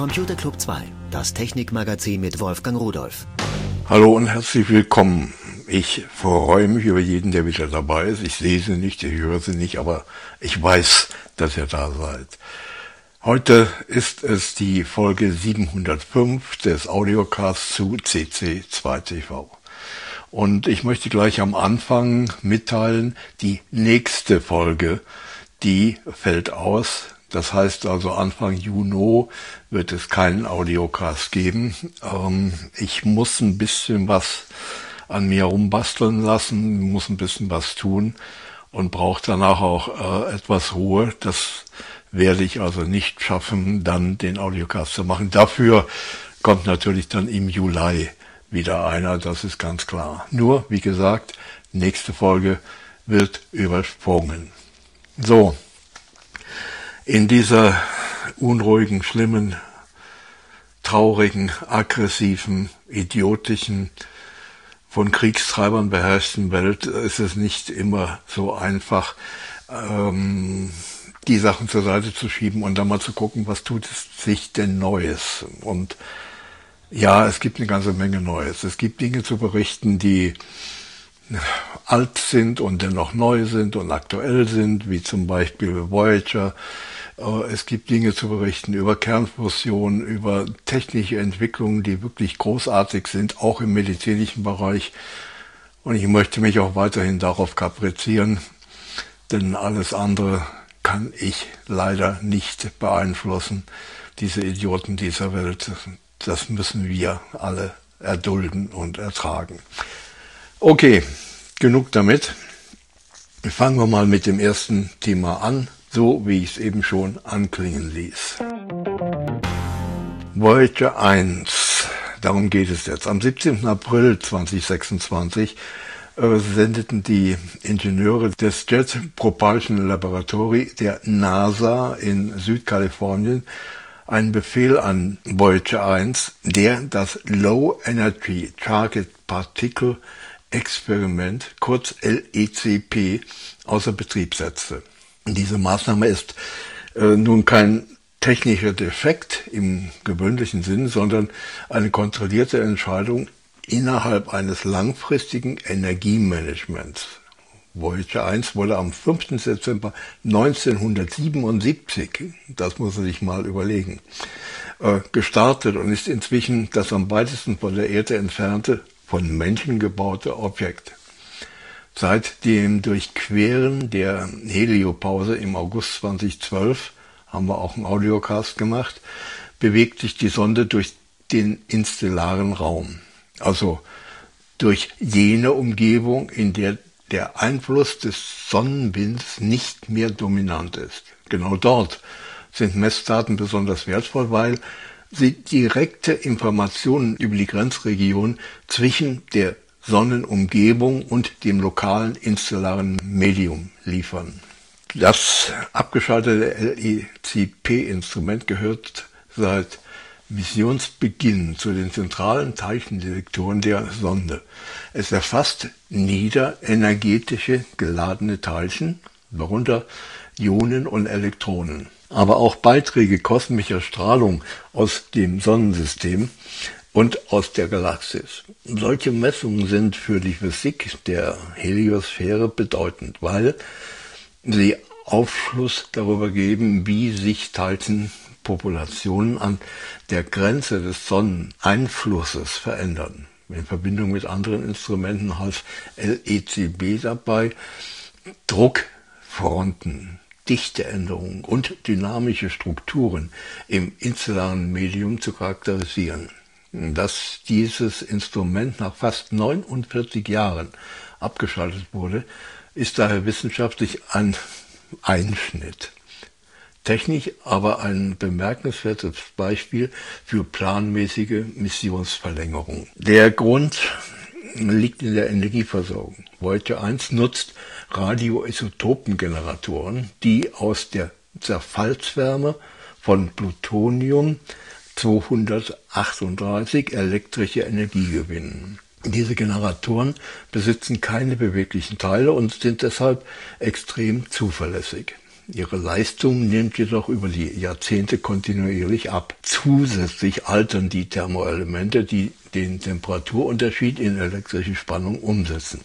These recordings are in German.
Computer Club 2, das Technikmagazin mit Wolfgang Rudolph. Hallo und herzlich willkommen. Ich freue mich über jeden, der wieder dabei ist. Ich sehe Sie nicht, ich höre Sie nicht, aber ich weiß, dass ihr da seid. Heute ist es die Folge 705 des Audiocasts zu CC2TV. Und ich möchte gleich am Anfang mitteilen, die nächste Folge, die fällt aus. Das heißt also, Anfang Juni wird es keinen Audiocast geben. Ich muss ein bisschen was an mir rumbasteln lassen, muss ein bisschen was tun und brauche danach auch etwas Ruhe. Das werde ich also nicht schaffen, dann den Audiocast zu machen. Dafür kommt natürlich dann im Juli wieder einer, das ist ganz klar. Nur, wie gesagt, nächste Folge wird übersprungen. So. In dieser unruhigen, schlimmen, traurigen, aggressiven, idiotischen, von Kriegstreibern beherrschten Welt ist es nicht immer so einfach, die Sachen zur Seite zu schieben und dann mal zu gucken, was tut es sich denn Neues. Und ja, es gibt eine ganze Menge Neues. Es gibt Dinge zu berichten, die alt sind und dennoch neu sind und aktuell sind, wie zum Beispiel Voyager. Es gibt Dinge zu berichten über Kernfusion, über technische Entwicklungen, die wirklich großartig sind, auch im medizinischen Bereich. Und ich möchte mich auch weiterhin darauf kaprizieren, denn alles andere kann ich leider nicht beeinflussen. Diese Idioten dieser Welt, das müssen wir alle erdulden und ertragen. Okay, genug damit. Fangen wir mal mit dem ersten Thema an, so wie ich es eben schon anklingen ließ. Voyager 1, darum geht es jetzt. Am 17. April 2026 sendeten die Ingenieure des Jet Propulsion Laboratory der NASA in Südkalifornien einen Befehl an Voyager 1, der das Low Energy Target Particle Experiment, kurz LECP, außer Betrieb setzte. Diese Maßnahme ist nun kein technischer Defekt im gewöhnlichen Sinn, sondern eine kontrollierte Entscheidung innerhalb eines langfristigen Energiemanagements. Voyager 1 wurde am 5. September 1977, das muss man sich mal überlegen, gestartet und ist inzwischen das am weitesten von der Erde entfernte, von Menschen gebaute Objekt. Seit dem Durchqueren der Heliopause im August 2012, haben wir auch einen Audiocast gemacht, bewegt sich die Sonde durch den interstellaren Raum. Also durch jene Umgebung, in der der Einfluss des Sonnenwinds nicht mehr dominant ist. Genau dort sind Messdaten besonders wertvoll, weil sie direkte Informationen über die Grenzregion zwischen der Sonnenumgebung und dem lokalen interstellaren Medium liefern. Das abgeschaltete LECP-Instrument gehört seit Missionsbeginn zu den zentralen Teilchendetektoren der Sonde. Es erfasst niederenergetische geladene Teilchen, darunter Ionen und Elektronen, aber auch Beiträge kosmischer Strahlung aus dem Sonnensystem und aus der Galaxis. Solche Messungen sind für die Physik der Heliosphäre bedeutend, weil sie Aufschluss darüber geben, wie sich Teilchenpopulationen an der Grenze des Sonneneinflusses verändern. In Verbindung mit anderen Instrumenten half LECP dabei, Druckfronten, Dichteänderungen und dynamische Strukturen im interstellaren Medium zu charakterisieren. Dass dieses Instrument nach fast 49 Jahren abgeschaltet wurde, ist daher wissenschaftlich ein Einschnitt. Technisch aber ein bemerkenswertes Beispiel für planmäßige Missionsverlängerung. Der Grund liegt in der Energieversorgung. Voyager 1 nutzt Radioisotopengeneratoren, die aus der Zerfallswärme von Plutonium 238 elektrische Energie gewinnen. Diese Generatoren besitzen keine beweglichen Teile und sind deshalb extrem zuverlässig. Ihre Leistung nimmt jedoch über die Jahrzehnte kontinuierlich ab. Zusätzlich altern die Thermoelemente, die den Temperaturunterschied in elektrische Spannung umsetzen.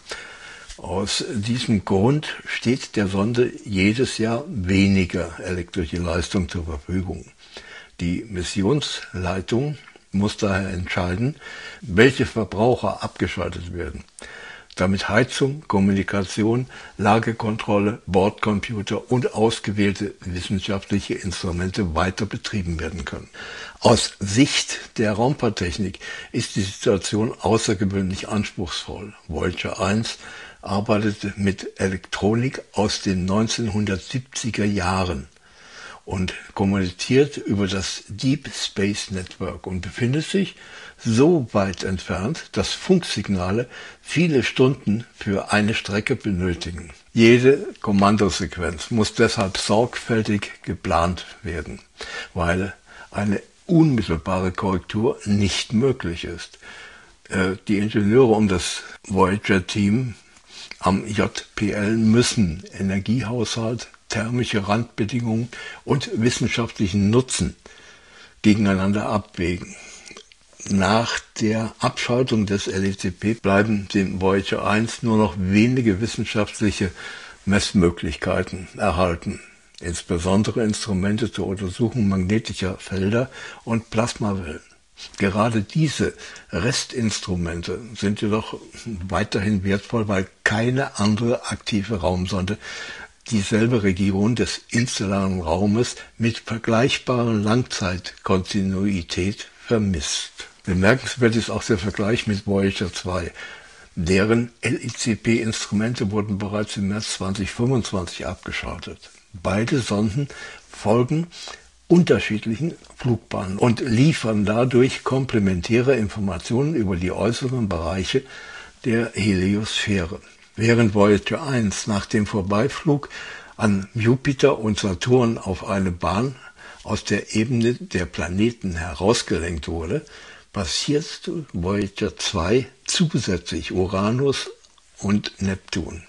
Aus diesem Grund steht der Sonde jedes Jahr weniger elektrische Leistung zur Verfügung. Die Missionsleitung muss daher entscheiden, welche Verbraucher abgeschaltet werden, damit Heizung, Kommunikation, Lagekontrolle, Bordcomputer und ausgewählte wissenschaftliche Instrumente weiter betrieben werden können. Aus Sicht der Raumfahrttechnik ist die Situation außergewöhnlich anspruchsvoll. Voyager 1 arbeitete mit Elektronik aus den 1970er Jahren und kommuniziert über das Deep Space Network und befindet sich so weit entfernt, dass Funksignale viele Stunden für eine Strecke benötigen. Jede Kommandosequenz muss deshalb sorgfältig geplant werden, weil eine unmittelbare Korrektur nicht möglich ist. Die Ingenieure um das Voyager-Team am JPL müssen Energiehaushalt, thermische Randbedingungen und wissenschaftlichen Nutzen gegeneinander abwägen. Nach der Abschaltung des LECP bleiben dem Voyager 1 nur noch wenige wissenschaftliche Messmöglichkeiten erhalten, insbesondere Instrumente zur Untersuchung magnetischer Felder und Plasmawellen. Gerade diese Restinstrumente sind jedoch weiterhin wertvoll, weil keine andere aktive Raumsonde dieselbe Region des interstellaren Raumes mit vergleichbarer Langzeitkontinuität vermisst. Bemerkenswert ist auch der Vergleich mit Voyager 2. Deren LECP-Instrumente wurden bereits im März 2025 abgeschaltet. Beide Sonden folgen unterschiedlichen Flugbahnen und liefern dadurch komplementäre Informationen über die äußeren Bereiche der Heliosphäre. Während Voyager 1 nach dem Vorbeiflug an Jupiter und Saturn auf eine Bahn aus der Ebene der Planeten herausgelenkt wurde, passiert Voyager 2 zusätzlich Uranus und Neptun.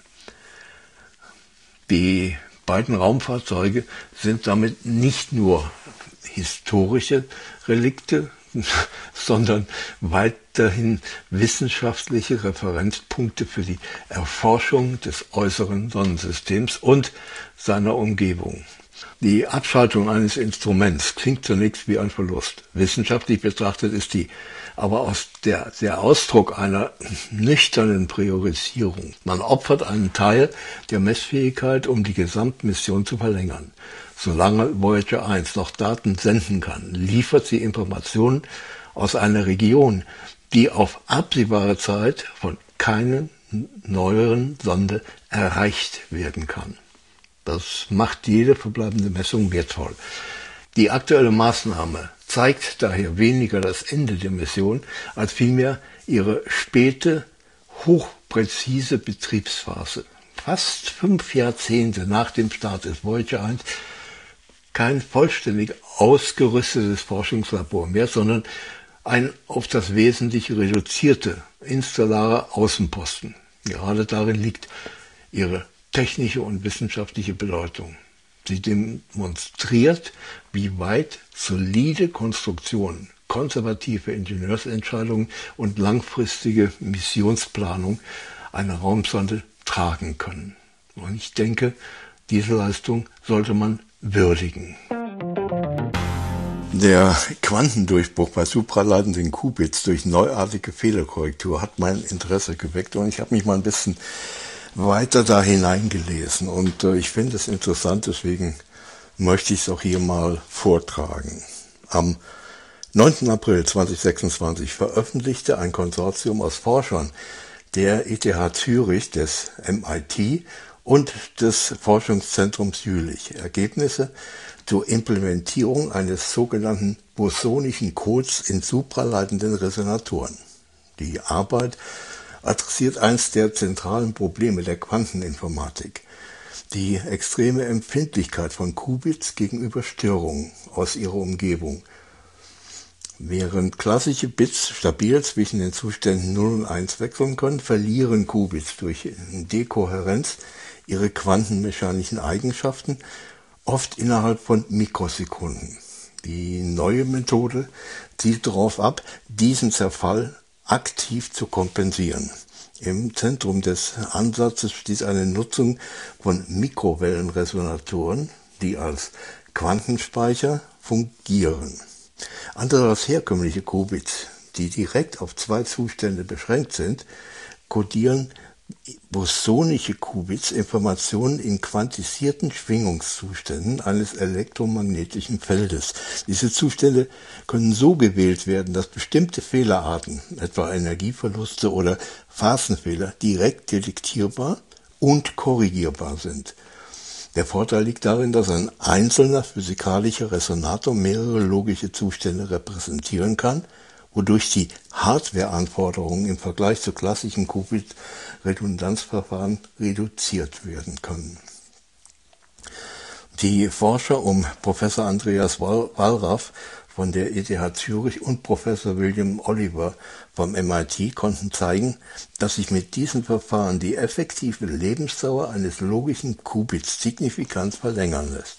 Die beiden Raumfahrzeuge sind damit nicht nur historische Relikte, sondern weiterhin wissenschaftliche Referenzpunkte für die Erforschung des äußeren Sonnensystems und seiner Umgebung. Die Abschaltung eines Instruments klingt zunächst wie ein Verlust. Wissenschaftlich betrachtet ist die aber der Ausdruck einer nüchternen Priorisierung. Man opfert einen Teil der Messfähigkeit, um die Gesamtmission zu verlängern. Solange Voyager 1 noch Daten senden kann, liefert sie Informationen aus einer Region, die auf absehbare Zeit von keiner neueren Sonde erreicht werden kann. Das macht jede verbleibende Messung wertvoll. Die aktuelle Maßnahme zeigt daher weniger das Ende der Mission, als vielmehr ihre späte, hochpräzise Betriebsphase. Fast 5 Jahrzehnte nach dem Start des Voyager 1 kein vollständig ausgerüstetes Forschungslabor mehr, sondern ein auf das Wesentliche reduzierte interstellarer Außenposten. Gerade darin liegt ihre technische und wissenschaftliche Bedeutung. Sie demonstriert, wie weit solide Konstruktionen, konservative Ingenieursentscheidungen und langfristige Missionsplanung eine Raumsonde tragen können. Und ich denke, diese Leistung sollte man würdigen. Der Quantendurchbruch bei supraleitenden Qubits durch neuartige Fehlerkorrektur hat mein Interesse geweckt und ich habe mich mal ein bisschen weiter da hineingelesen und ich finde es interessant, deswegen möchte ich es auch hier mal vortragen. Am 9. April 2026 veröffentlichte ein Konsortium aus Forschern der ETH Zürich, des MIT und des Forschungszentrums Jülich Ergebnisse zur Implementierung eines sogenannten bosonischen Codes in supraleitenden Resonatoren. Die Arbeit adressiert eines der zentralen Probleme der Quanteninformatik, die extreme Empfindlichkeit von Qubits gegenüber Störungen aus ihrer Umgebung. Während klassische Bits stabil zwischen den Zuständen 0 und 1 wechseln können, verlieren Qubits durch Dekohärenz ihre quantenmechanischen Eigenschaften oft innerhalb von Mikrosekunden. Die neue Methode zielt darauf ab, diesen Zerfall aktiv zu kompensieren. Im Zentrum des Ansatzes steht eine Nutzung von Mikrowellenresonatoren, die als Quantenspeicher fungieren. Andere als herkömmliche Qubits, die direkt auf zwei Zustände beschränkt sind, kodieren bosonische Qubits Informationen in quantisierten Schwingungszuständen eines elektromagnetischen Feldes. Diese Zustände können so gewählt werden, dass bestimmte Fehlerarten, etwa Energieverluste oder Phasenfehler, direkt detektierbar und korrigierbar sind. Der Vorteil liegt darin, dass ein einzelner physikalischer Resonator mehrere logische Zustände repräsentieren kann, wodurch die Hardwareanforderungen im Vergleich zu klassischen Qubit-Redundanzverfahren reduziert werden können. Die Forscher um Professor Andreas Wallraff von der ETH Zürich und Professor William Oliver vom MIT konnten zeigen, dass sich mit diesen Verfahren die effektive Lebensdauer eines logischen Qubits signifikant verlängern lässt.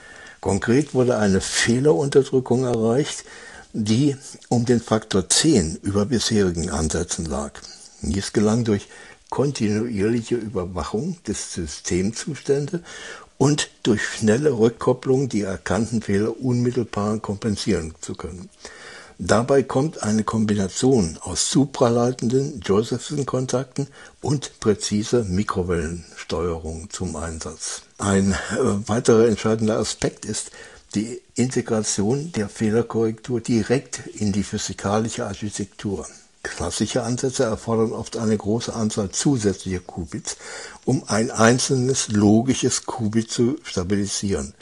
Konkret wurde eine Fehlerunterdrückung erreicht, die um den Faktor 10 über bisherigen Ansätzen lag. Dies gelang durch kontinuierliche Überwachung des Systemzuständen und durch schnelle Rückkopplung die erkannten Fehler unmittelbar kompensieren zu können. Dabei kommt eine Kombination aus supraleitenden Josephson-Kontakten und präziser Mikrowellensteuerung zum Einsatz. Ein weiterer entscheidender Aspekt ist die Integration der Fehlerkorrektur direkt in die physikalische Architektur. Klassische Ansätze erfordern oft eine große Anzahl zusätzlicher Qubits, um ein einzelnes logisches Qubit zu stabilisieren.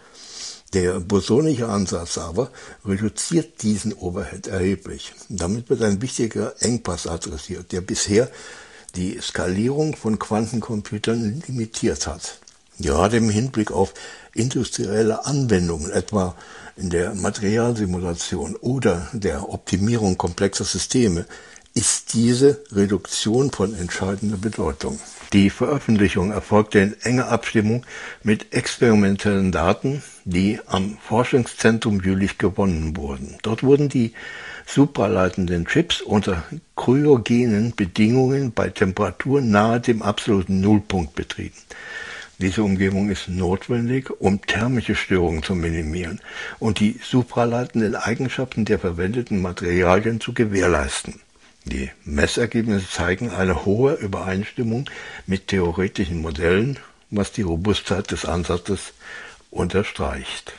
Der bosonische Ansatz aber reduziert diesen Overhead erheblich. Damit wird ein wichtiger Engpass adressiert, der bisher die Skalierung von Quantencomputern limitiert hat. Gerade im Hinblick auf industrielle Anwendungen, etwa in der Materialsimulation oder der Optimierung komplexer Systeme, ist diese Reduktion von entscheidender Bedeutung. Die Veröffentlichung erfolgte in enger Abstimmung mit experimentellen Daten, die am Forschungszentrum Jülich gewonnen wurden. Dort wurden die supraleitenden Chips unter kryogenen Bedingungen bei Temperaturen nahe dem absoluten Nullpunkt betrieben. Diese Umgebung ist notwendig, um thermische Störungen zu minimieren und die supraleitenden Eigenschaften der verwendeten Materialien zu gewährleisten. Die Messergebnisse zeigen eine hohe Übereinstimmung mit theoretischen Modellen, was die Robustheit des Ansatzes unterstreicht.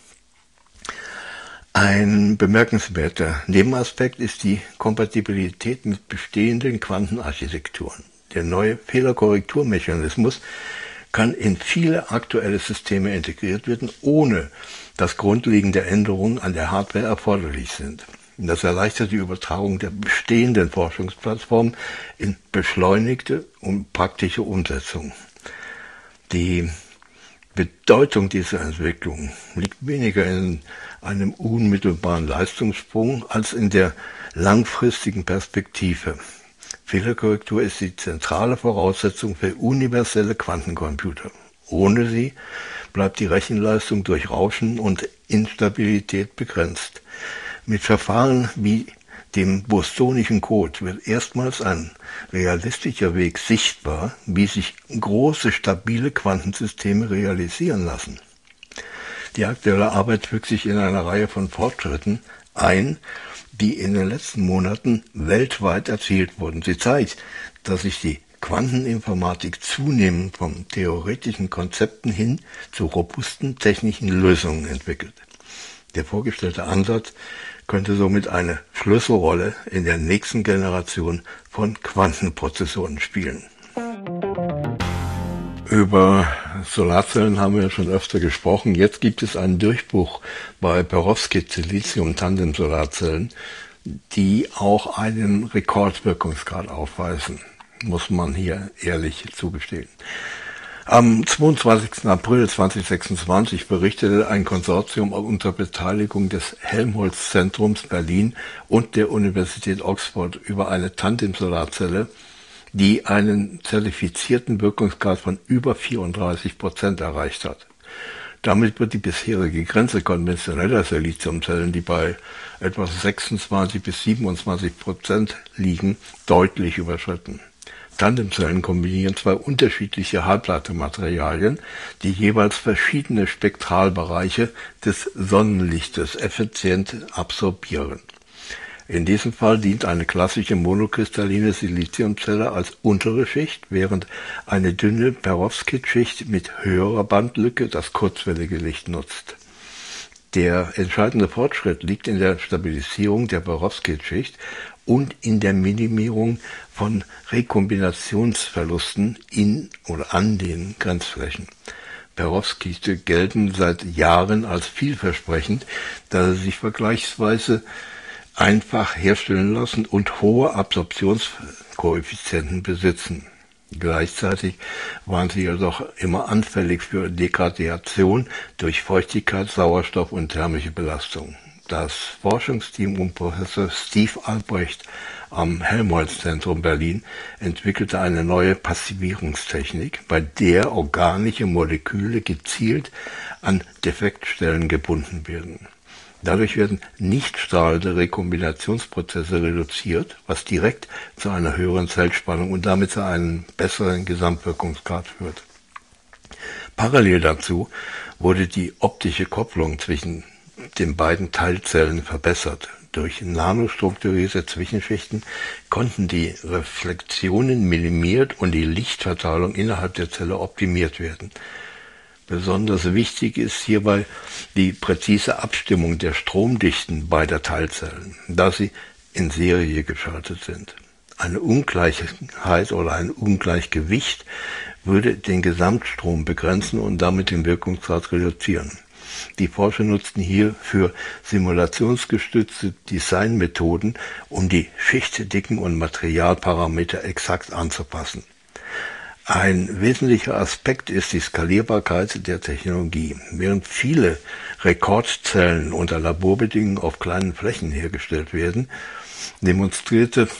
Ein bemerkenswerter Nebenaspekt ist die Kompatibilität mit bestehenden Quantenarchitekturen. Der neue Fehlerkorrekturmechanismus kann in viele aktuelle Systeme integriert werden, ohne dass grundlegende Änderungen an der Hardware erforderlich sind. Das erleichtert die Übertragung der bestehenden Forschungsplattformen in beschleunigte und praktische Umsetzung. Die Bedeutung dieser Entwicklung liegt weniger in einem unmittelbaren Leistungssprung als in der langfristigen Perspektive. Fehlerkorrektur ist die zentrale Voraussetzung für universelle Quantencomputer. Ohne sie bleibt die Rechenleistung durch Rauschen und Instabilität begrenzt. Mit Verfahren wie dem bosonischen Code wird erstmals ein realistischer Weg sichtbar, wie sich große, stabile Quantensysteme realisieren lassen. Die aktuelle Arbeit fügt sich in eine Reihe von Fortschritten ein, die in den letzten Monaten weltweit erzielt wurden. Sie zeigt, dass sich die Quanteninformatik zunehmend von theoretischen Konzepten hin zu robusten technischen Lösungen entwickelt. Der vorgestellte Ansatz könnte somit eine Schlüsselrolle in der nächsten Generation von Quantenprozessoren spielen. Über Solarzellen haben wir ja schon öfter gesprochen. Jetzt gibt es einen Durchbruch bei Perovskit-Silizium-Tandem-Solarzellen, die auch einen Rekordwirkungsgrad aufweisen, muss man hier ehrlich zugestehen. Am 22. April 2026 berichtete ein Konsortium unter Beteiligung des Helmholtz-Zentrums Berlin und der Universität Oxford über eine Tandem-Solarzelle, die einen zertifizierten Wirkungsgrad von über 34% erreicht hat. Damit wird die bisherige Grenze konventioneller Siliziumzellen, die bei etwa 26 bis 27% liegen, deutlich überschritten. Tandemzellen kombinieren zwei unterschiedliche Halbleitermaterialien, die jeweils verschiedene Spektralbereiche des Sonnenlichtes effizient absorbieren. In diesem Fall dient eine klassische monokristalline Siliziumzelle als untere Schicht, während eine dünne Perovskit-Schicht mit höherer Bandlücke das kurzwellige Licht nutzt. Der entscheidende Fortschritt liegt in der Stabilisierung der Perovskit-Schicht und in der Minimierung von Rekombinationsverlusten in oder an den Grenzflächen. Perovskite gelten seit Jahren als vielversprechend, da sie sich vergleichsweise einfach herstellen lassen und hohe Absorptionskoeffizienten besitzen. Gleichzeitig waren sie jedoch immer anfällig für Degradation durch Feuchtigkeit, Sauerstoff und thermische Belastung. Das Forschungsteam um Professor Steve Albrecht am Helmholtz-Zentrum Berlin entwickelte eine neue Passivierungstechnik, bei der organische Moleküle gezielt an Defektstellen gebunden werden. Dadurch werden nicht strahlende Rekombinationsprozesse reduziert, was direkt zu einer höheren Zellspannung und damit zu einem besseren Gesamtwirkungsgrad führt. Parallel dazu wurde die optische Kopplung zwischen den beiden Teilzellen verbessert. Durch nanostrukturierte Zwischenschichten konnten die Reflexionen minimiert und die Lichtverteilung innerhalb der Zelle optimiert werden. Besonders wichtig ist hierbei die präzise Abstimmung der Stromdichten beider Teilzellen, da sie in Serie geschaltet sind. Eine Ungleichheit oder ein Ungleichgewicht würde den Gesamtstrom begrenzen und damit den Wirkungsgrad reduzieren. Die Forscher nutzten hierfür simulationsgestützte Designmethoden, um die Schichtdicken und Materialparameter exakt anzupassen. Ein wesentlicher Aspekt ist die Skalierbarkeit der Technologie. Während viele Rekordzellen unter Laborbedingungen auf kleinen Flächen hergestellt werden, demonstrierte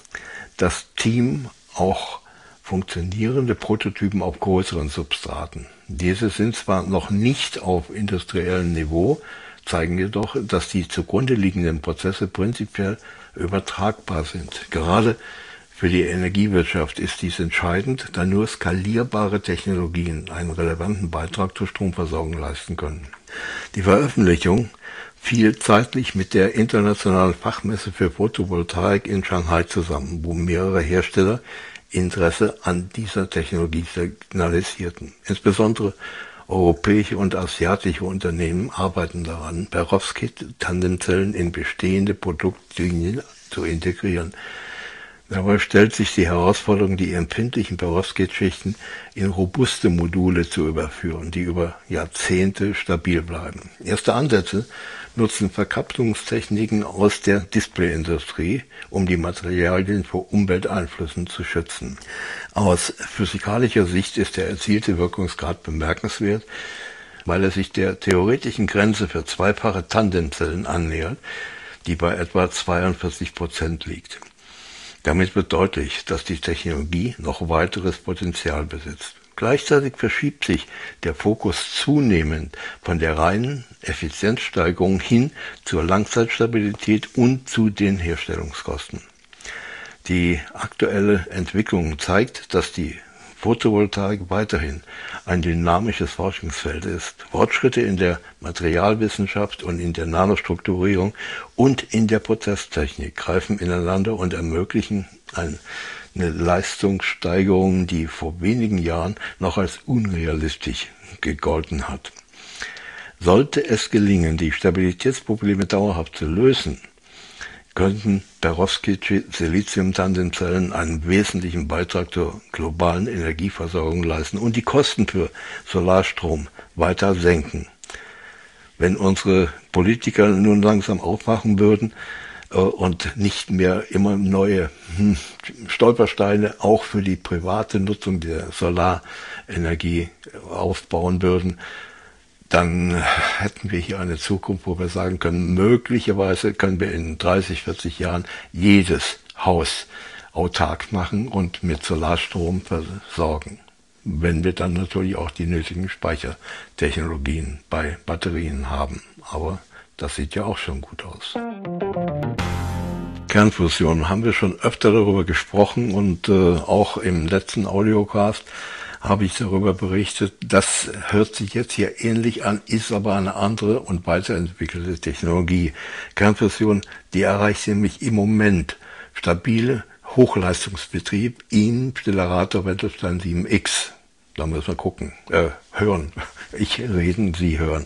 das Team auch funktionierende Prototypen auf größeren Substraten. Diese sind zwar noch nicht auf industriellem Niveau, zeigen jedoch, dass die zugrunde liegenden Prozesse prinzipiell übertragbar sind. Gerade für die Energiewirtschaft ist dies entscheidend, da nur skalierbare Technologien einen relevanten Beitrag zur Stromversorgung leisten können. Die Veröffentlichung fiel zeitlich mit der Internationalen Fachmesse für Photovoltaik in Shanghai zusammen, wo mehrere Hersteller Interesse an dieser Technologie signalisierten. Insbesondere europäische und asiatische Unternehmen arbeiten daran, Perovskit-Tandemzellen in bestehende Produktlinien zu integrieren. Dabei stellt sich die Herausforderung, die empfindlichen Perovskit-Schichten in robuste Module zu überführen, die über Jahrzehnte stabil bleiben. Erste Ansätze nutzen Verkapselungstechniken aus der Displayindustrie, um die Materialien vor Umwelteinflüssen zu schützen. Aus physikalischer Sicht ist der erzielte Wirkungsgrad bemerkenswert, weil er sich der theoretischen Grenze für zweifache Tandemzellen annähert, die bei etwa 42% liegt. Damit wird deutlich, dass die Technologie noch weiteres Potenzial besitzt. Gleichzeitig verschiebt sich der Fokus zunehmend von der reinen Effizienzsteigerung hin zur Langzeitstabilität und zu den Herstellungskosten. Die aktuelle Entwicklung zeigt, dass die Photovoltaik weiterhin ein dynamisches Forschungsfeld ist. Fortschritte in der Materialwissenschaft und in der Nanostrukturierung und in der Prozesstechnik greifen ineinander und ermöglichen eine Leistungssteigerung, die vor wenigen Jahren noch als unrealistisch gegolten hat. Sollte es gelingen, die Stabilitätsprobleme dauerhaft zu lösen, könnten Perovskit-Silizium-Tandemzellen einen wesentlichen Beitrag zur globalen Energieversorgung leisten und die Kosten für Solarstrom weiter senken. Wenn unsere Politiker nun langsam aufwachen würden und nicht mehr immer neue Stolpersteine auch für die private Nutzung der Solarenergie aufbauen würden, dann hätten wir hier eine Zukunft, wo wir sagen können, möglicherweise können wir in 30, 40 Jahren jedes Haus autark machen und mit Solarstrom versorgen. wenn wir dann natürlich auch die nötigen Speichertechnologien bei Batterien haben. Aber das sieht ja auch schon gut aus. Kernfusion haben wir schon öfter darüber gesprochen und auch im letzten Audiocast habe ich darüber berichtet. Das hört sich jetzt hier ähnlich an, ist aber eine andere und weiterentwickelte Technologie. Kernfusion, die erreicht nämlich im Moment stabile Hochleistungsbetrieb in Stellarator Wendelstein 7X. Da müssen wir gucken, hören. Ich reden, Sie hören.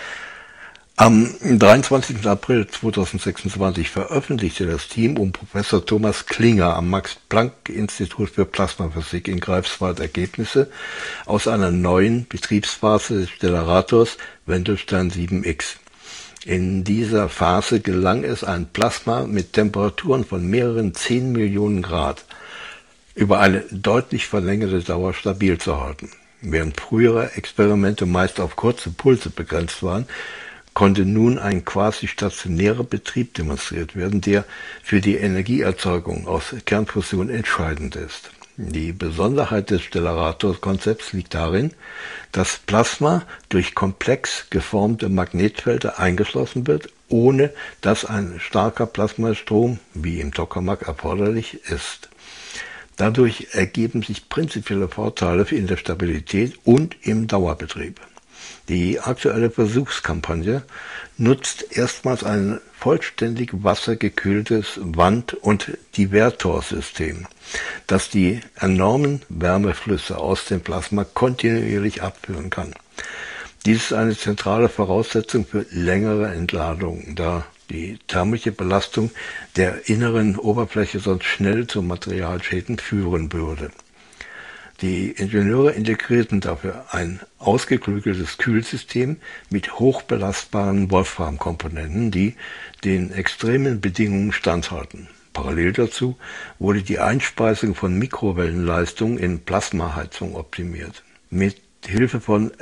Am 23. April 2026 veröffentlichte das Team um Professor Thomas Klinger am Max-Planck-Institut für Plasmaphysik in Greifswald Ergebnisse aus einer neuen Betriebsphase des Stellarators Wendelstein 7X. In dieser Phase gelang es, ein Plasma mit Temperaturen von mehreren 10 Millionen Grad über eine deutlich verlängerte Dauer stabil zu halten. Während frühere Experimente meist auf kurze Pulse begrenzt waren, konnte nun ein quasi stationärer Betrieb demonstriert werden, der für die Energieerzeugung aus Kernfusion entscheidend ist. Die Besonderheit des Stellarator-Konzepts liegt darin, dass Plasma durch komplex geformte Magnetfelder eingeschlossen wird, ohne dass ein starker Plasmastrom, wie im Tokamak, erforderlich ist. Dadurch ergeben sich prinzipielle Vorteile in der Stabilität und im Dauerbetrieb. Die aktuelle Versuchskampagne nutzt erstmals ein vollständig wassergekühltes Wand- und Divertorsystem, das die enormen Wärmeflüsse aus dem Plasma kontinuierlich abführen kann. Dies ist eine zentrale Voraussetzung für längere Entladungen, da die thermische Belastung der inneren Oberfläche sonst schnell zu Materialschäden führen würde. Die Ingenieure integrierten dafür ein ausgeklügeltes Kühlsystem mit hochbelastbaren Wolframkomponenten, die den extremen Bedingungen standhalten. Parallel dazu wurde die Einspeisung von Mikrowellenleistung in Plasmaheizung optimiert. Mit Hilfe von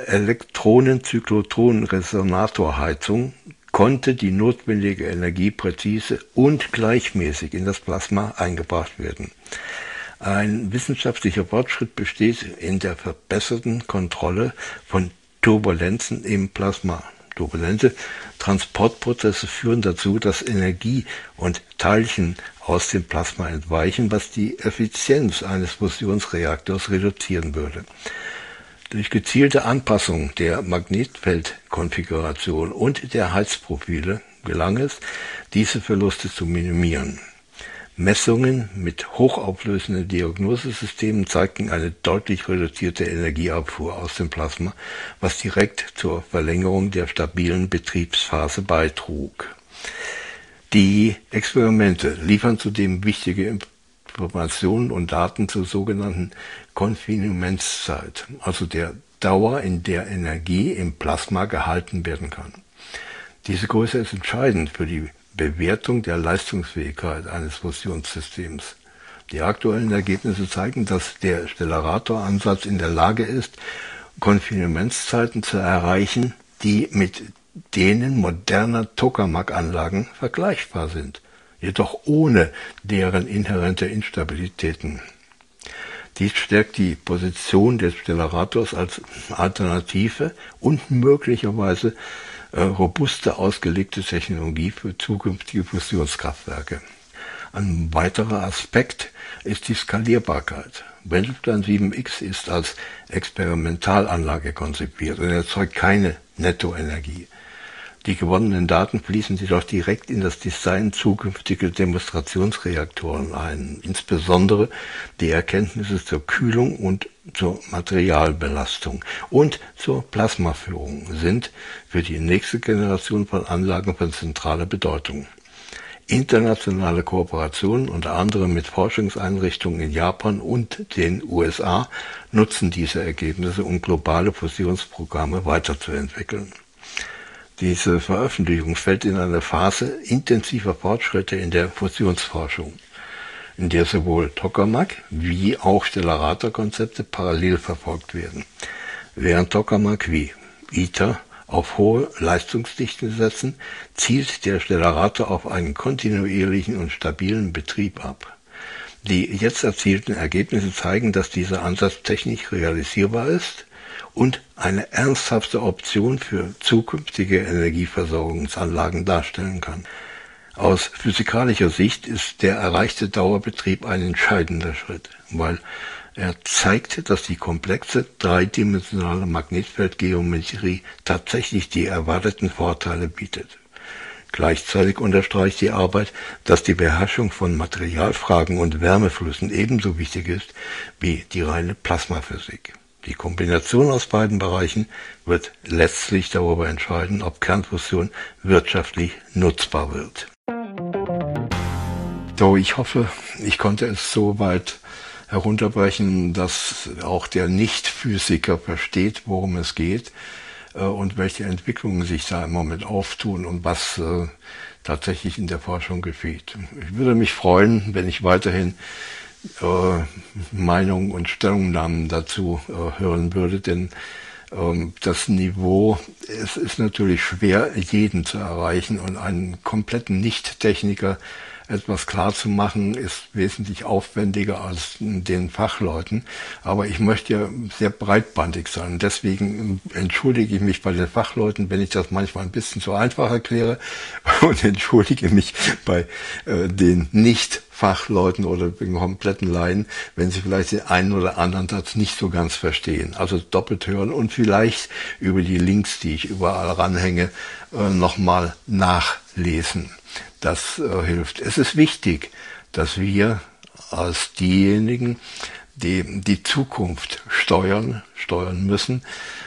Elektronenzyklotron-Resonatorheizung konnte die notwendige Energie präzise und gleichmäßig in das Plasma eingebracht werden. Ein wissenschaftlicher Fortschritt besteht in der verbesserten Kontrolle von Turbulenzen im Plasma. Turbulente Transportprozesse führen dazu, dass Energie und Teilchen aus dem Plasma entweichen, was die Effizienz eines Fusionsreaktors reduzieren würde. Durch gezielte Anpassung der Magnetfeldkonfiguration und der Heizprofile gelang es, diese Verluste zu minimieren. Messungen mit hochauflösenden Diagnosesystemen zeigten eine deutlich reduzierte Energieabfuhr aus dem Plasma, was direkt zur Verlängerung der stabilen Betriebsphase beitrug. Die Experimente liefern zudem wichtige Informationen und Daten zur sogenannten Kontinuumenzzeit, also der Dauer, in der Energie im Plasma gehalten werden kann. Diese Größe ist entscheidend für die Bewertung der Leistungsfähigkeit eines Fusionssystems. Die aktuellen Ergebnisse zeigen, dass der Stellarator-Ansatz in der Lage ist, Kontinuumentszeiten zu erreichen, die mit denen moderner Tokamak-Anlagen vergleichbar sind, jedoch ohne deren inhärente Instabilitäten. Dies stärkt die Position des Stellarators als Alternative und möglicherweise robuste ausgelegte Technologie für zukünftige Fusionskraftwerke. Ein weiterer Aspekt ist die Skalierbarkeit. Wendelstein 7X ist als Experimentalanlage konzipiert und erzeugt keine Nettoenergie. Die gewonnenen Daten fließen jedoch direkt in das Design zukünftiger Demonstrationsreaktoren ein. Insbesondere die Erkenntnisse zur Kühlung und zur Materialbelastung und zur Plasmaführung sind für die nächste Generation von Anlagen von zentraler Bedeutung. Internationale Kooperationen, unter anderem mit Forschungseinrichtungen in Japan und den USA, nutzen diese Ergebnisse, um globale Fusionsprogramme weiterzuentwickeln. Diese Veröffentlichung fällt in eine Phase intensiver Fortschritte in der Fusionsforschung, in der sowohl Tokamak wie auch Stellarator-Konzepte parallel verfolgt werden. Während Tokamak wie ITER auf hohe Leistungsdichten setzen, zielt der Stellarator auf einen kontinuierlichen und stabilen Betrieb ab. Die jetzt erzielten Ergebnisse zeigen, dass dieser Ansatz technisch realisierbar ist und eine ernsthafte Option für zukünftige Energieversorgungsanlagen darstellen kann. Aus physikalischer Sicht ist der erreichte Dauerbetrieb ein entscheidender Schritt, weil er zeigt, dass die komplexe dreidimensionale Magnetfeldgeometrie tatsächlich die erwarteten Vorteile bietet. Gleichzeitig unterstreicht die Arbeit, dass die Beherrschung von Materialfragen und Wärmeflüssen ebenso wichtig ist wie die reine Plasmaphysik. Die Kombination aus beiden Bereichen wird letztlich darüber entscheiden, ob Kernfusion wirtschaftlich nutzbar wird. So, ich hoffe, ich konnte es so weit herunterbrechen, dass auch der Nicht-Physiker versteht, worum es geht und welche Entwicklungen sich da im Moment auftun und was tatsächlich in der Forschung geschieht. Ich würde mich freuen, wenn ich weiterhin Meinungen und Stellungnahmen dazu hören würde, denn das Niveau, es ist natürlich schwer, jeden zu erreichen, und einen kompletten Nicht-Techniker etwas klar zu machen, ist wesentlich aufwendiger als den Fachleuten. Aber ich möchte ja sehr breitbandig sein. Deswegen entschuldige ich mich bei den Fachleuten, wenn ich das manchmal ein bisschen zu einfach erkläre, und entschuldige mich bei den Nicht-Fachleuten oder den kompletten Laien, wenn sie vielleicht den einen oder anderen Satz nicht so ganz verstehen. Also doppelt hören und vielleicht über die Links, die ich überall ranhänge, nochmal nachlesen. Das hilft. Es ist wichtig, dass wir als diejenigen, die die Zukunft steuern müssen,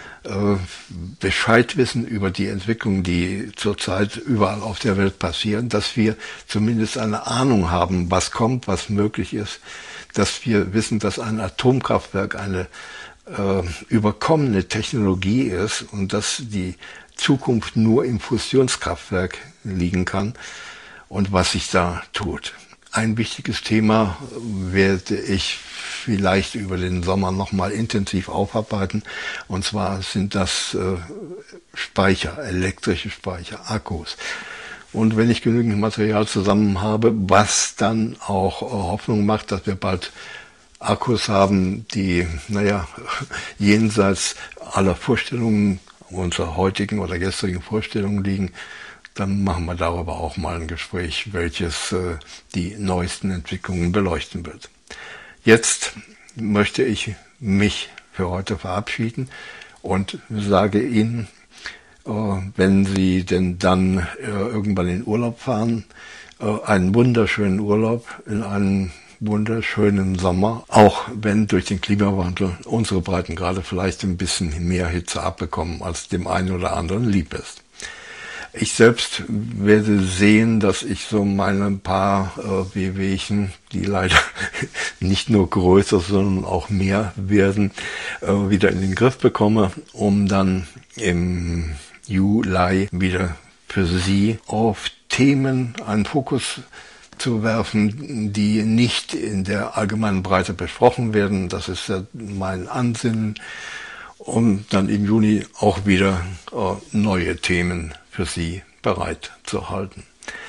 Bescheid wissen über die Entwicklungen, die zurzeit überall auf der Welt passieren, dass wir zumindest eine Ahnung haben, was kommt, was möglich ist, dass wir wissen, dass ein Atomkraftwerk eine überkommene Technologie ist und dass die Zukunft nur im Fusionskraftwerk liegen kann und was sich da tut. Ein wichtiges Thema werde ich vielleicht über den Sommer nochmal intensiv aufarbeiten, und zwar sind das Speicher, elektrische Speicher, Akkus. Und wenn ich genügend Material zusammen habe, was dann auch Hoffnung macht, dass wir bald Akkus haben, die, jenseits aller Vorstellungen, unserer heutigen oder gestrigen Vorstellungen liegen, dann machen wir darüber auch mal ein Gespräch, welches die neuesten Entwicklungen beleuchten wird. Jetzt möchte ich mich für heute verabschieden und sage Ihnen, wenn Sie denn dann irgendwann in Urlaub fahren, einen wunderschönen Urlaub in einem wunderschönen Sommer, auch wenn durch den Klimawandel unsere Breitengrade vielleicht ein bisschen mehr Hitze abbekommen, als dem einen oder anderen lieb ist. Ich selbst werde sehen, dass ich so meine paar Wehwehchen, die leider nicht nur größer, sondern auch mehr werden, wieder in den Griff bekomme, um dann im Juli wieder für Sie auf Themen einen Fokus zu werfen, die nicht in der allgemeinen Breite besprochen werden. Das ist ja mein Ansinnen, um dann im Juni auch wieder neue Themen für Sie bereit zu halten.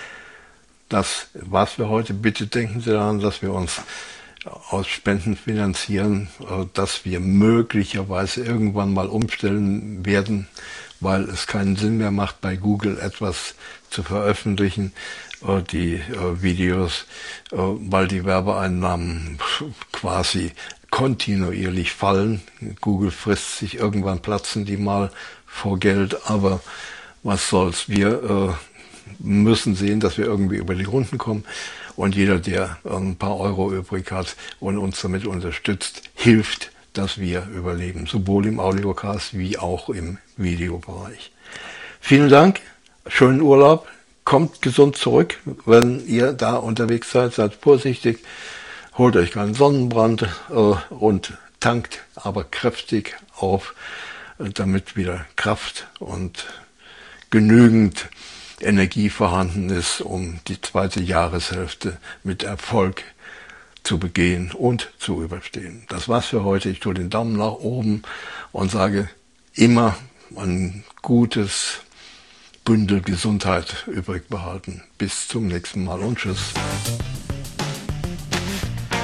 Das war's für heute. Bitte denken Sie daran, dass wir uns aus Spenden finanzieren, dass wir möglicherweise irgendwann mal umstellen werden, weil es keinen Sinn mehr macht, bei Google etwas zu veröffentlichen, die Videos, weil die Werbeeinnahmen quasi kontinuierlich fallen. Google frisst sich, irgendwann platzen die mal vor Geld, aber was soll's, wir müssen sehen, dass wir irgendwie über die Runden kommen, und jeder, der ein paar Euro übrig hat und uns damit unterstützt, hilft, dass wir überleben, sowohl im Audiocast wie auch im Videobereich. Vielen Dank, schönen Urlaub, kommt gesund zurück, wenn ihr da unterwegs seid vorsichtig, holt euch keinen Sonnenbrand und tankt aber kräftig auf, damit wieder Kraft und genügend Energie vorhanden ist, um die zweite Jahreshälfte mit Erfolg zu begehen und zu überstehen. Das war's für heute. Ich tue den Daumen nach oben und sage immer ein gutes Bündel Gesundheit übrig behalten. Bis zum nächsten Mal und tschüss.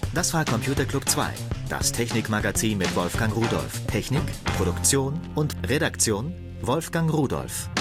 Das war Computer Club 2, das Technikmagazin mit Wolfgang Rudolph. Technik, Produktion und Redaktion Wolfgang Rudolph.